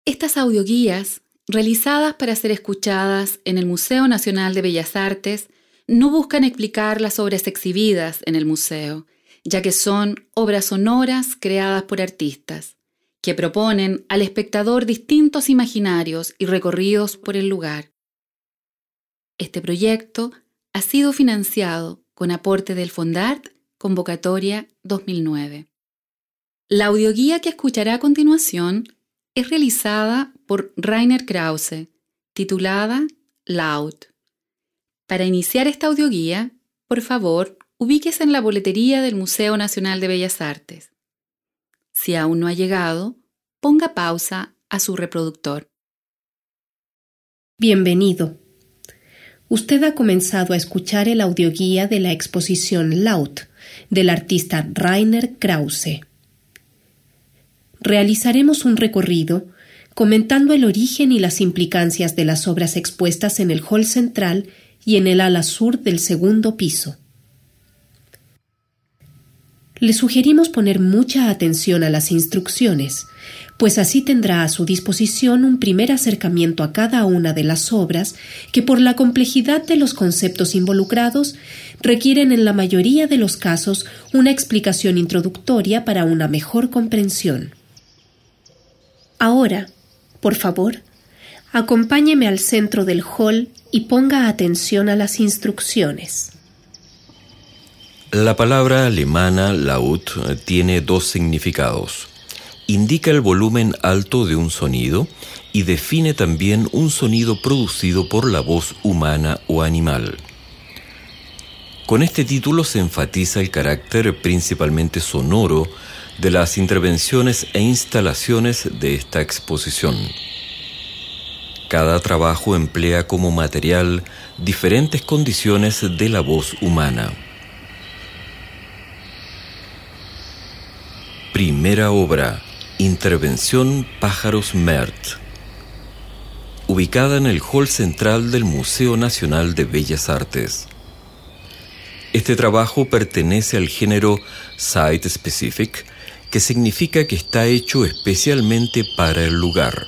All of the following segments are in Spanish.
Estas audioguías, realizadas para ser escuchadas en el Museo Nacional de Bellas Artes, no buscan explicar las obras exhibidas en el museo, ya que son obras sonoras creadas por artistas, que proponen al espectador distintos imaginarios y recorridos por el lugar. Este proyecto ha sido financiado con aporte del Fondart, convocatoria 2009. La audioguía que escuchará a continuación es realizada por Rainer Krause, titulada Laut. Para iniciar esta audioguía, por favor, ubíquese en la boletería del Museo Nacional de Bellas Artes. Si aún no ha llegado, ponga pausa a su reproductor. Bienvenido. Usted ha comenzado a escuchar el audioguía de la exposición Laut, del artista Rainer Krause. Realizaremos un recorrido comentando el origen y las implicancias de las obras expuestas en el hall central y en el ala sur del segundo piso. Le sugerimos poner mucha atención a las instrucciones, pues así tendrá a su disposición un primer acercamiento a cada una de las obras que, por la complejidad de los conceptos involucrados, requieren en la mayoría de los casos una explicación introductoria para una mejor comprensión. Ahora, por favor, acompáñeme al centro del hall y ponga atención a las instrucciones. La palabra alemana Laut tiene dos significados. Indica el volumen alto de un sonido y define también un sonido producido por la voz humana o animal. Con este título se enfatiza el carácter principalmente sonoro de las intervenciones e instalaciones de esta exposición. Cada trabajo emplea como material diferentes condiciones de la voz humana. Primera obra, Intervención Pájaros Mert, ubicada en el hall central del Museo Nacional de Bellas Artes. Este trabajo pertenece al género Site-Specific, que significa que está hecho especialmente para el lugar.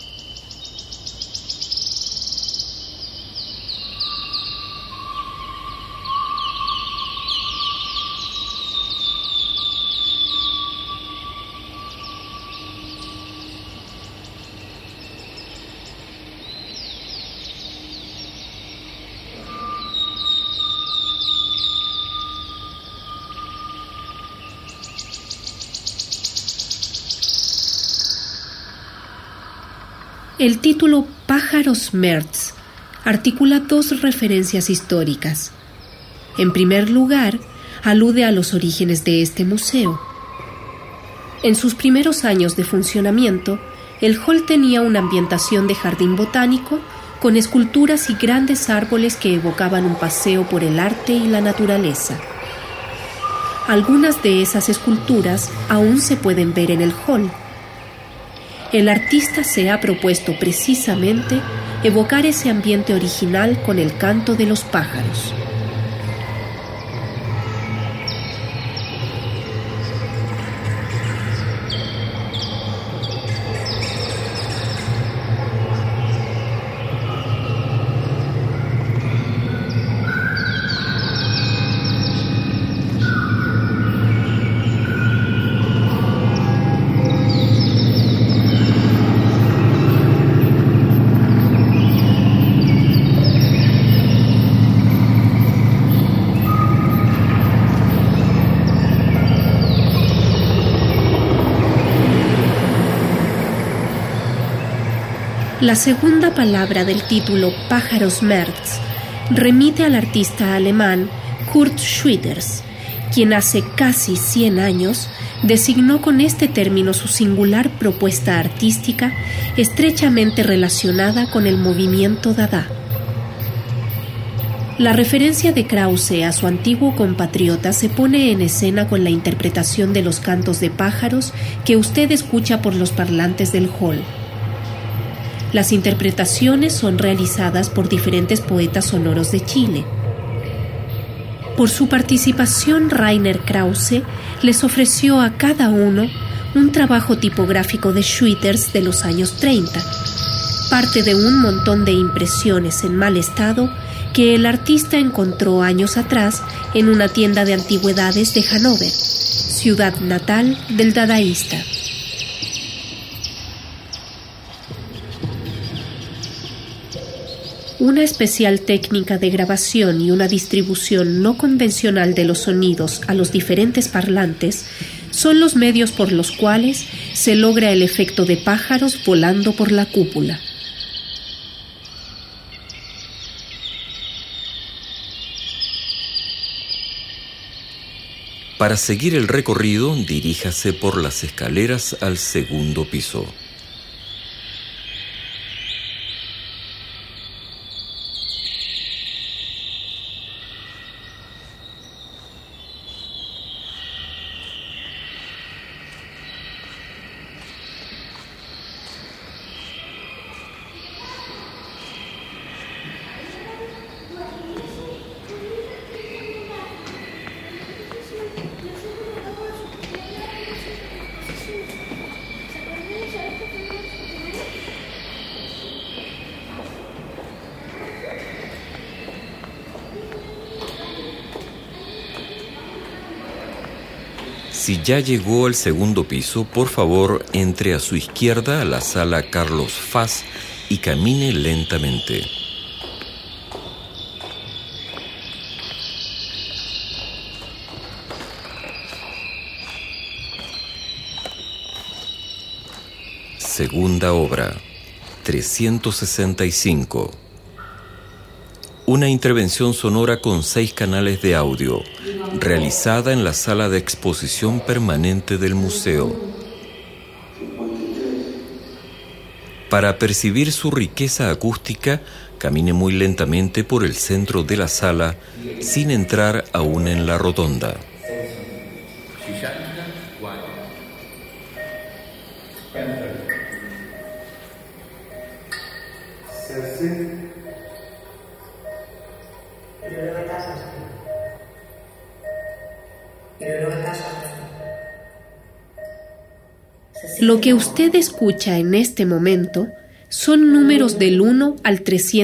El título Pájaros Merz articula dos referencias históricas. En primer lugar, alude a los orígenes de este museo. En sus primeros años de funcionamiento, el hall tenía una ambientación de jardín botánico con esculturas y grandes árboles que evocaban un paseo por el arte y la naturaleza. Algunas de esas esculturas aún se pueden ver en el hall. El artista se ha propuesto precisamente evocar ese ambiente original con el canto de los pájaros. La segunda palabra del título Pájaros Merz remite al artista alemán Kurt Schwitters, quien hace casi 100 años designó con este término su singular propuesta artística estrechamente relacionada con el movimiento Dada. La referencia de Krause a su antiguo compatriota se pone en escena con la interpretación de los cantos de pájaros que usted escucha por los parlantes del hall. Las interpretaciones son realizadas por diferentes poetas sonoros de Chile. Por su participación, Rainer Krause les ofreció a cada uno un trabajo tipográfico de Schwitters de los años 30, parte de un montón de impresiones en mal estado que el artista encontró años atrás en una tienda de antigüedades de Hannover, ciudad natal del dadaísta. Una especial técnica de grabación y una distribución no convencional de los sonidos a los diferentes parlantes son los medios por los cuales se logra el efecto de pájaros volando por la cúpula. Para seguir el recorrido, diríjase por las escaleras al segundo piso. Si ya llegó al segundo piso, por favor, entre a su izquierda a la sala Carlos Faz y camine lentamente. Segunda obra, 365. Una intervención sonora con 6 canales de audio, realizada en la sala de exposición permanente del museo. Para percibir su riqueza acústica, camine muy lentamente por el centro de la sala, sin entrar aún en la rotonda. Lo que usted escucha en este momento son números del 1 al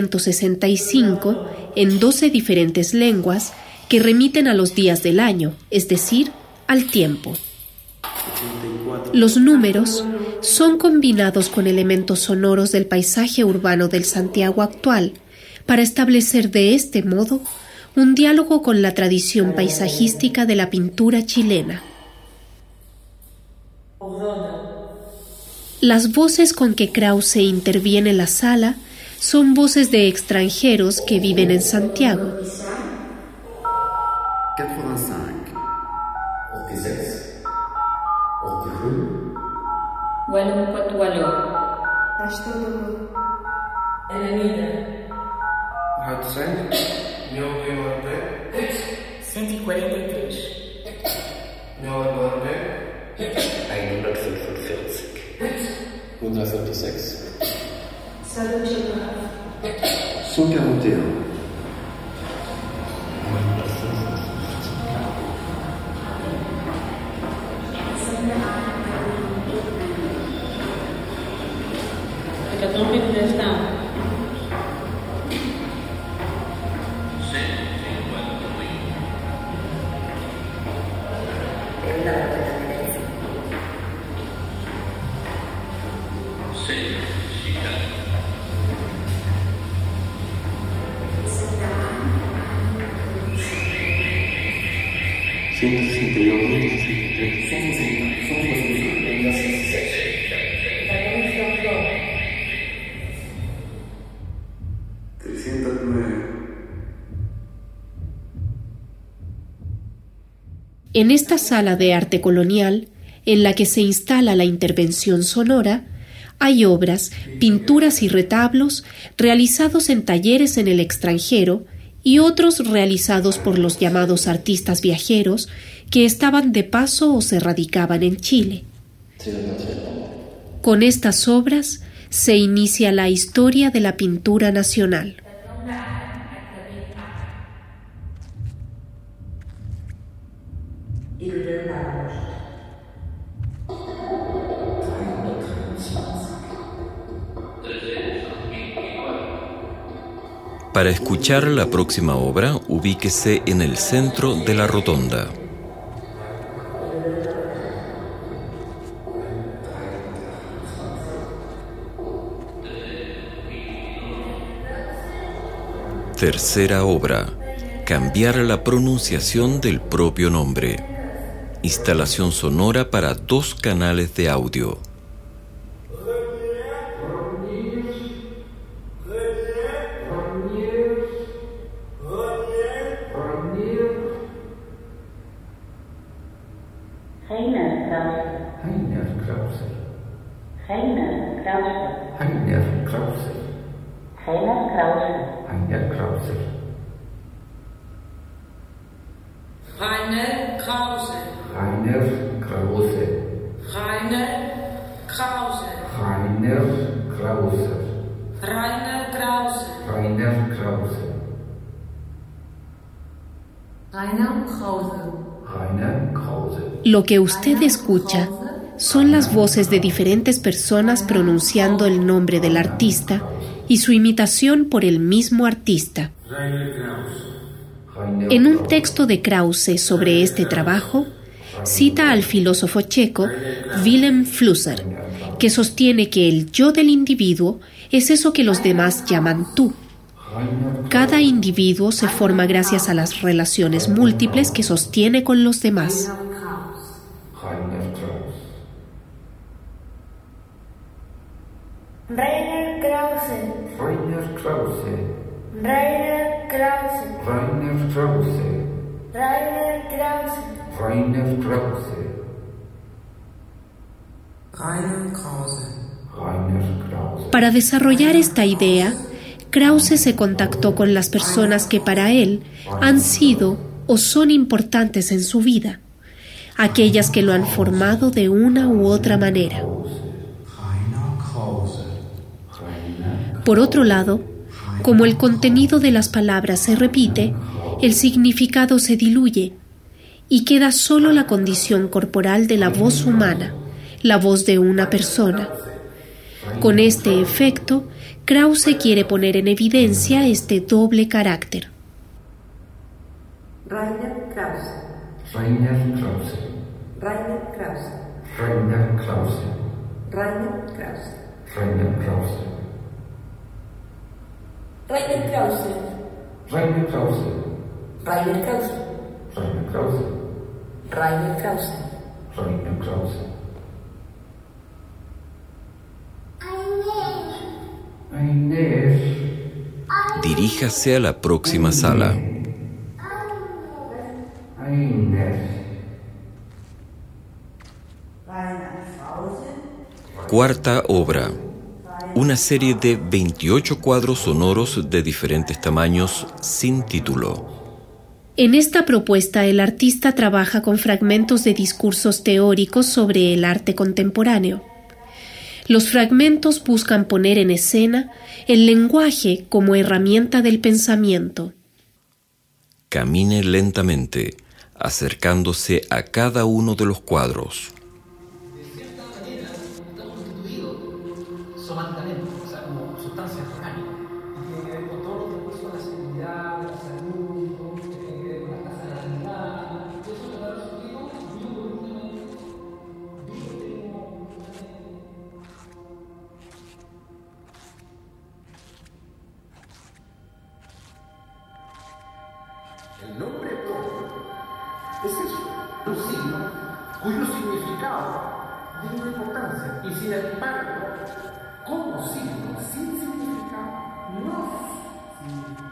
365 en 12 diferentes lenguas que remiten a los días del año, es decir, al tiempo. Los números son combinados con elementos sonoros del paisaje urbano del Santiago actual para establecer de este modo un diálogo con la tradición paisajística de la pintura chilena. Las voces con que Krause interviene en la sala son voces de extranjeros que viven en Santiago. 143. 146. 141. En esta sala de arte colonial, en la que se instala la intervención sonora, hay obras, pinturas y retablos realizados en talleres en el extranjero y otros realizados por los llamados artistas viajeros que estaban de paso o se radicaban en Chile. Con estas obras se inicia la historia de la pintura nacional. Para escuchar la próxima obra, ubíquese en el centro de la rotonda. Tercera obra. Cambiar la pronunciación del propio nombre. Instalación sonora para 2 canales de audio. Lo que usted escucha son las voces de diferentes personas pronunciando el nombre del artista y su imitación por el mismo artista. En un texto de Krause sobre este trabajo, cita al filósofo checo Wilhelm Flusser, que sostiene que el yo del individuo es eso que los demás llaman tú. Cada individuo se forma gracias a las relaciones múltiples que sostiene con los demás. Rainer Krause. Rainer Krause. Rainer Krause. Rainer Krause. Rainer Krause. Rainer Krause. Rainer Krause. Rainer Krause. Para desarrollar esta idea, Krause se contactó con las personas que para él han sido o son importantes en su vida, aquellas que lo han formado de una u otra manera. Por otro lado, como el contenido de las palabras se repite, el significado se diluye y queda solo la condición corporal de la voz humana, la voz de una persona. Con este efecto, Krause quiere poner en evidencia este doble carácter. Rainer Krause. Rainer Krause. Rainer Krause. Rainer Krause. Rainer Krause. Rainer Krause. Rainer Krause. Rainer Krause. Rainer Krause. Rainer Krause. Rainer Krause. Rainer Krause. Inés. Diríjase a la próxima sala. Inés. Cuarta obra. Una serie de 28 cuadros sonoros de diferentes tamaños sin título. En esta propuesta, el artista trabaja con fragmentos de discursos teóricos sobre el arte contemporáneo. Los fragmentos buscan poner en escena el lenguaje como herramienta del pensamiento. Camine lentamente, acercándose a cada uno de los cuadros. Somáticamente, o sea, como sustancias orgánicas. Tiene que ver con todos los recursos de la seguridad, de la salud, tiene que ver con la tasa de natalidad. Eso le da resultado El nombre todo es eso, un signo cuyo significado tiene una importancia y sin embargo, como signo sin significado, no significa.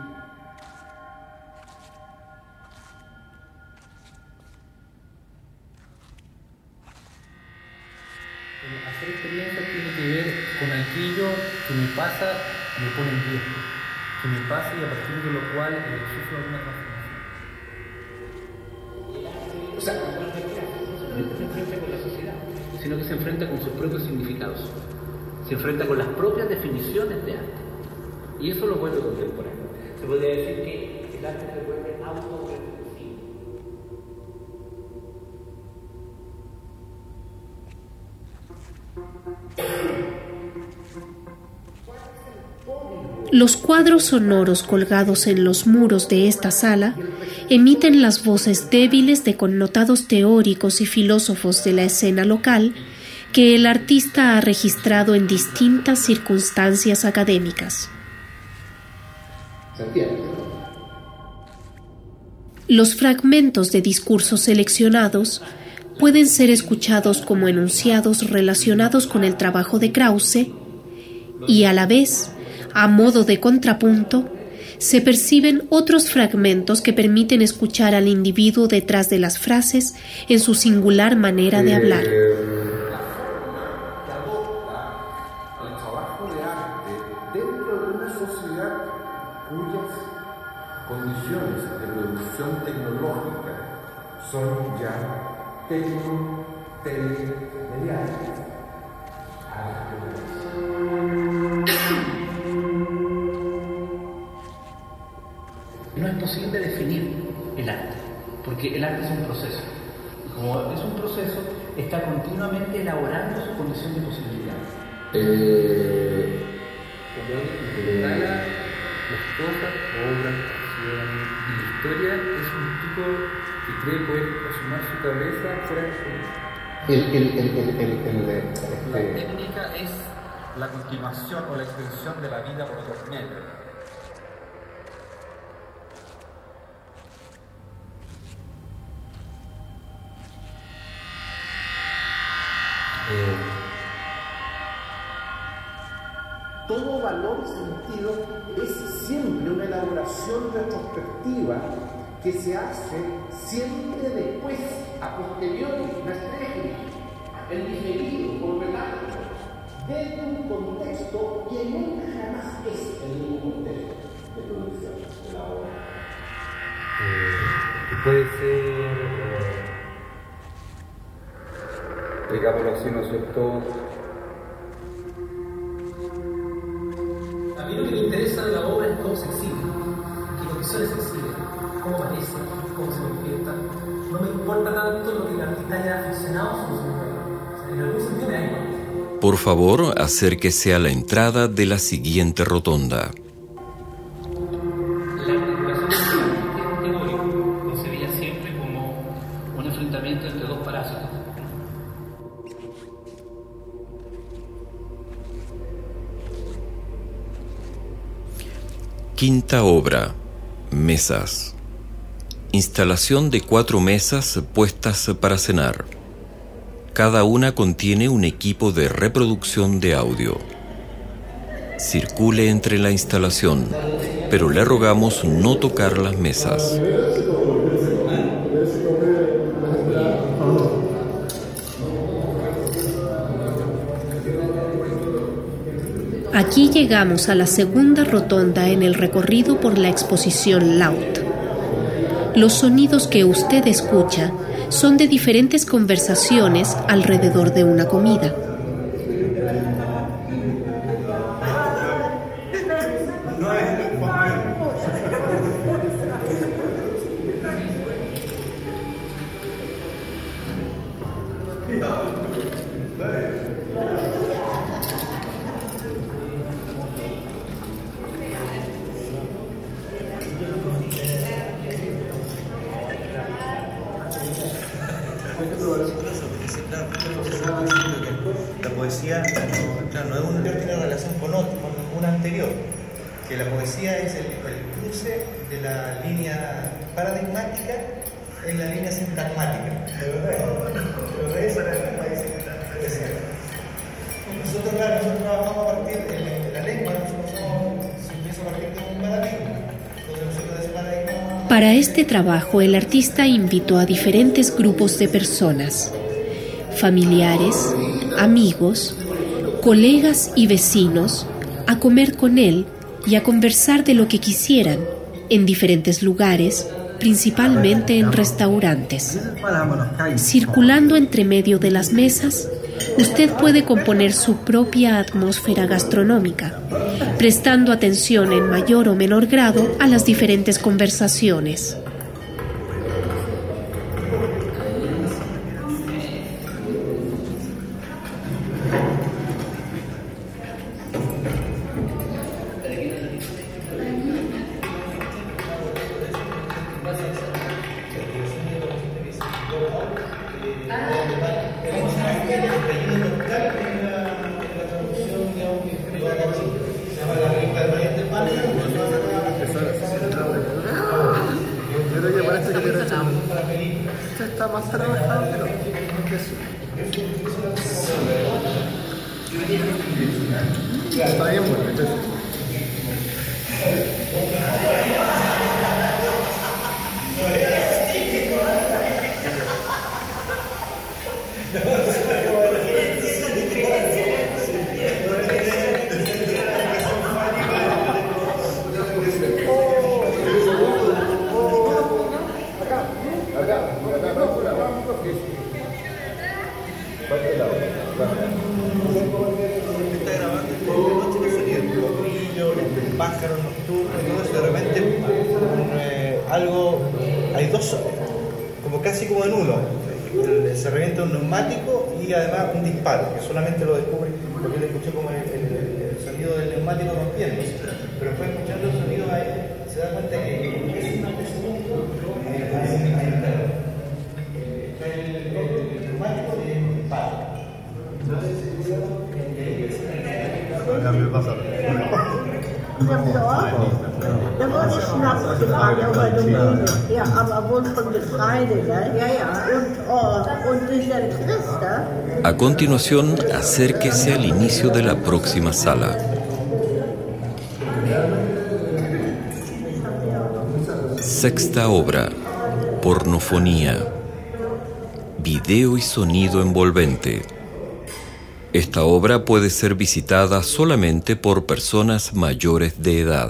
hacer experiencias tiene que ver con aquello que me pasa, me pone en pie, que me pasa y a partir de lo cual sufro alguna transformación. O sea, no se enfrenta con la sociedad, sino que se enfrenta con sus propios significados, se enfrenta con las propias definiciones de arte. Y eso lo vuelve contemporáneo. Se podría decir que el arte se vuelve autorreflexivo. ¿Cuál es el código Los cuadros sonoros colgados en los muros de esta sala emiten las voces débiles de connotados teóricos y filósofos de la escena local que el artista ha registrado en distintas circunstancias académicas. Los fragmentos de discursos seleccionados pueden ser escuchados como enunciados relacionados con el trabajo de Krause y a la vez, a modo de contrapunto, se perciben otros fragmentos que permiten escuchar al individuo detrás de las frases en su singular manera de hablar. Condiciones de producción tecnológica son ya tecno-telemediáticas. No es posible definir el arte, porque el arte es un proceso. Y como es un proceso, está continuamente elaborando su condición de posibilidad. Las cosas, obras, acciones y la historia es un tipo que cree poder asumir su cabeza fuera de su La técnica es la continuación o la extensión de la vida por otros medios. Todo valor y sentido es siempre una elaboración retrospectiva que se hace siempre después, a posteriori, en diferido, por relato, desde un contexto que nunca jamás es el mismo contexto de producción de la obra. Puede ser, digámoslo así, ¿no es cierto? A mí lo que me interesa de la obra es cómo se exhibe, qué condiciones se exhibe, cómo aparece, cómo se manifiesta. No me importa tanto lo que el artista haya aficionado a su obra. En algún sentido me da igual. Por favor, acérquese a la entrada de la siguiente rotonda. La articulación teórico concebía siempre como un enfrentamiento entre dos parásitos. Quinta obra, mesas. Instalación de 4 mesas puestas para cenar. Cada una contiene un equipo de reproducción de audio. Circule entre la instalación, pero le rogamos no tocar las mesas. Aquí llegamos a la segunda rotonda en el recorrido por la exposición Laut. Los sonidos que usted escucha son de diferentes conversaciones alrededor de una comida. La poesía no tiene relación con una anterior, que la poesía es el cruce de la línea paradigmática en la línea sintagmática. Nosotros trabajamos a partir de la lengua, nosotros empezamos a partir de un paradigma. Para este trabajo, el artista invitó a diferentes grupos de personas, familiares, amigos, colegas y vecinos, a comer con él y a conversar de lo que quisieran, en diferentes lugares, principalmente en restaurantes. Circulando entre medio de las mesas, usted puede componer su propia atmósfera gastronómica, prestando atención en mayor o menor grado a las diferentes conversaciones. más trabajado, pero está bien, bueno, entonces. Pájaros nocturnos y todo eso, de repente hay dos sonidos, como casi como en uno. Se revienta un neumático y además un disparo, que solamente lo descubre porque le escuché como el sonido del neumático rompiéndose. Pero después escuchando el sonido ahí, se da cuenta que en ese segundo hay el neumático y el disparo. Acá me pasa. Da wurde Schnaps gefahren, aber du ja, aber wohl von Getreide, gell? Ja, ja. Und dieser Christa. A continuación, acérquese al inicio de la próxima sala. Sexta obra, pornofonía, video y sonido envolvente. Esta obra puede ser visitada solamente por personas mayores de edad.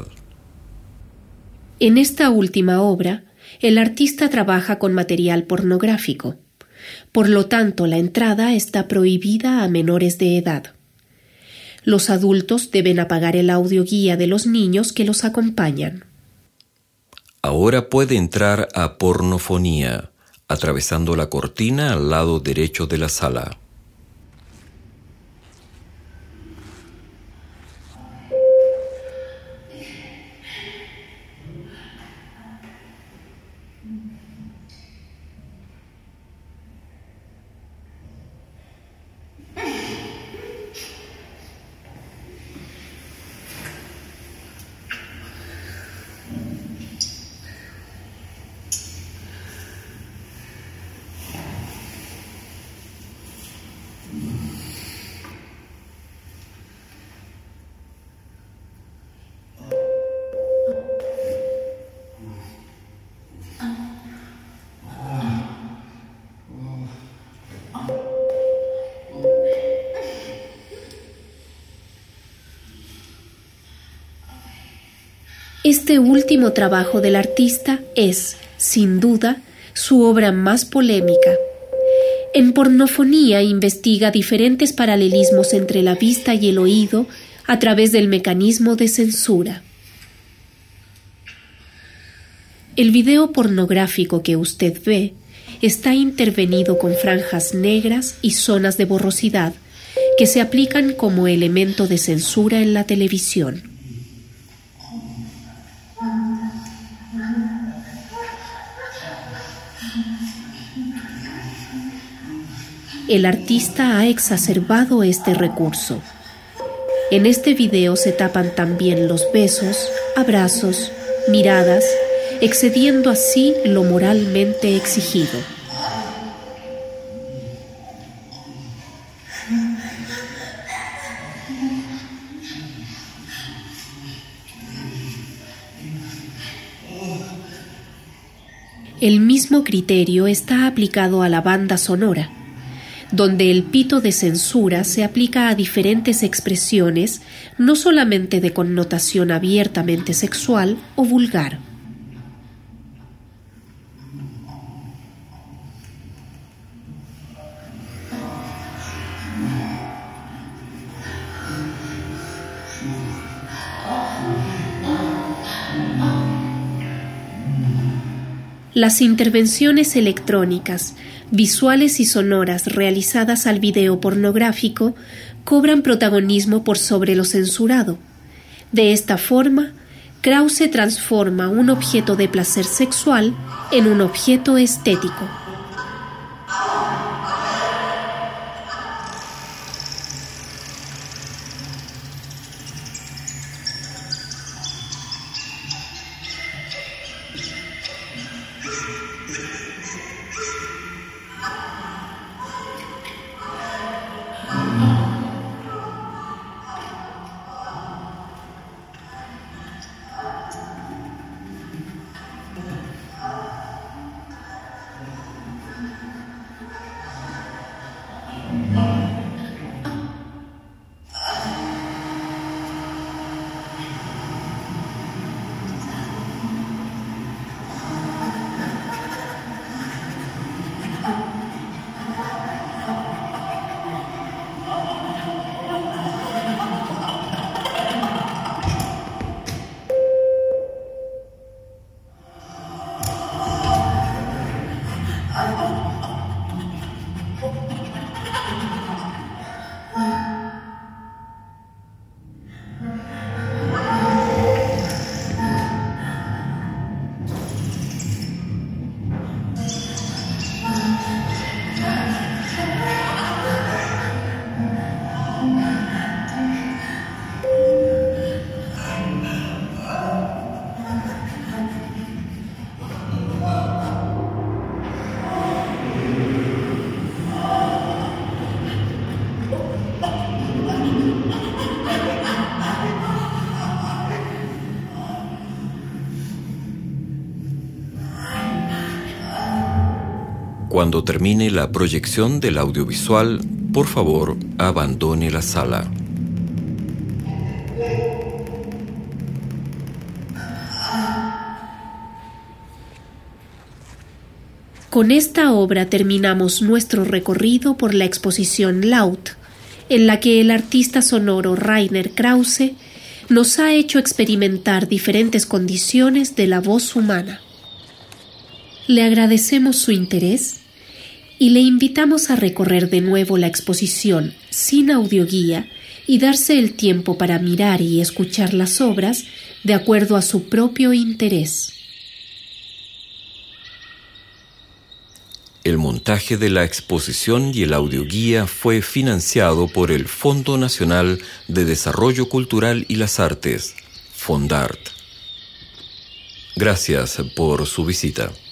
En esta última obra, el artista trabaja con material pornográfico. Por lo tanto, la entrada está prohibida a menores de edad. Los adultos deben apagar el audioguía de los niños que los acompañan. Ahora puede entrar a pornofonía, atravesando la cortina al lado derecho de la sala. Este último trabajo del artista es, sin duda, su obra más polémica. En pornofonía investiga diferentes paralelismos entre la vista y el oído a través del mecanismo de censura. El video pornográfico que usted ve está intervenido con franjas negras y zonas de borrosidad que se aplican como elemento de censura en la televisión. El artista ha exacerbado este recurso. En este video se tapan también los besos, abrazos, miradas, excediendo así lo moralmente exigido. El mismo criterio está aplicado a la banda sonora, donde el pito de censura se aplica a diferentes expresiones, no solamente de connotación abiertamente sexual o vulgar. Las intervenciones electrónicas, visuales y sonoras realizadas al video pornográfico cobran protagonismo por sobre lo censurado. De esta forma, Krause transforma un objeto de placer sexual en un objeto estético. Cuando termine la proyección del audiovisual, por favor, abandone la sala. Con esta obra terminamos nuestro recorrido por la exposición Laut, en la que el artista sonoro Rainer Krause nos ha hecho experimentar diferentes condiciones de la voz humana. Le agradecemos su interés y le invitamos a recorrer de nuevo la exposición sin audioguía y darse el tiempo para mirar y escuchar las obras de acuerdo a su propio interés. El montaje de la exposición y el audioguía fue financiado por el Fondo Nacional de Desarrollo Cultural y las Artes, FONDART. Gracias por su visita.